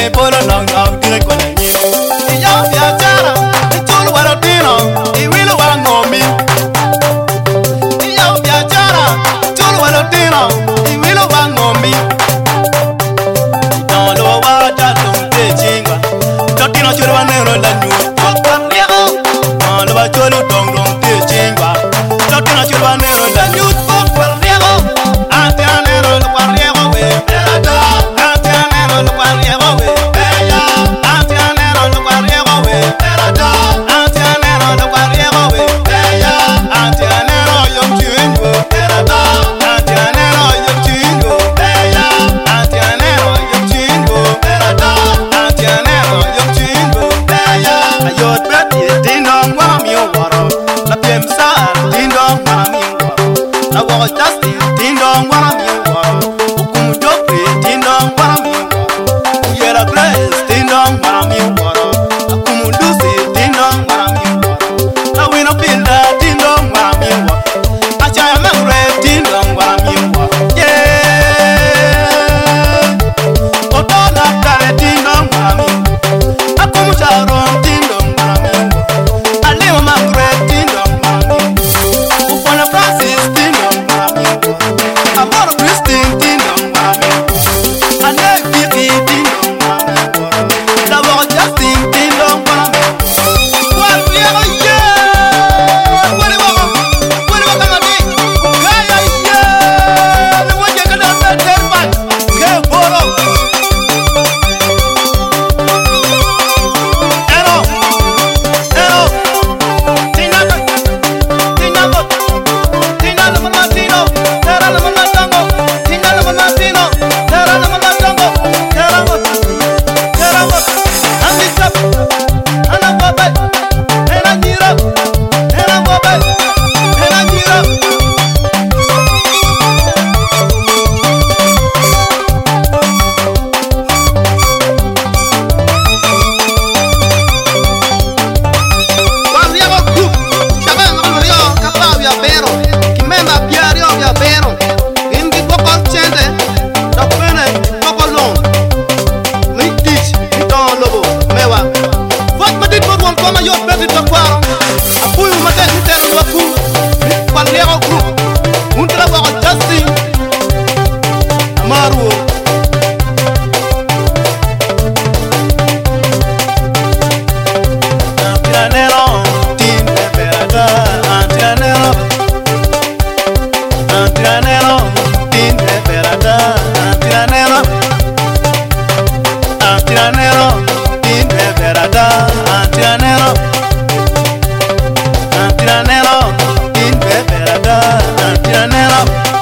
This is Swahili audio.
bolo long long dire con la ni yo viaggiara e chul waro tino I will wango mi yo viaggiara chul waro tino I will wango mi no lo wa ta tum te chingwa to tino chul wa nero la nyu ko riego no lo wa chulu dong dong te chingwa to tino chul wa nero la nyu ko riego ante anero lo wa riego we ante anero lo wa riego we ante anero lo wa riego we ante anero lo wa riego we ante anero yo chingo ante anero yo chingo ante anero yo chingo ante anero yo chingo ayot beti dindong wa mi waro la piem sa dindong wa mi waro la wo justice dindong wa mi waro ukum jokri dindong wa mi waro yera grace dindong wa mi waro ukum lucy dindong wa mi waro la wino pilda dindong wa mi waro achaya mangre dindong wa mi waro yeah otola kare dindong wa mi akum charon dindong wa mi alimo mangre dindong wa mi upona Francis dindong wa mi amor Christine dindong wa mi ane Vicky dindong wa mi la wo Justin dindong wa mi kwal yego ye wale wo kama ni kaya ye le wo je kada terpa ke boro ero tinako tinalo matino tera lo matango tinalo matino tera lo matango tera andisap ana bobe era gira era bobe era gira Guardiamo group, chiamando Mario Capao ya Vero, chi memba Piario ya Vero, indi poco cente, da bene poco long, mi teach, mi don lobo, mewa. Fot ma dit bogon koma yo peti to kwaro, apuyu ma tek mi teru wa ku, mi Guardiamo group, un trabajo Justin, Amaru. Antianero, tin temperata, antianero, antianero, tin temperata, antianero, antianero, tin temperata, antianero, antianero, tin temperata, antianero.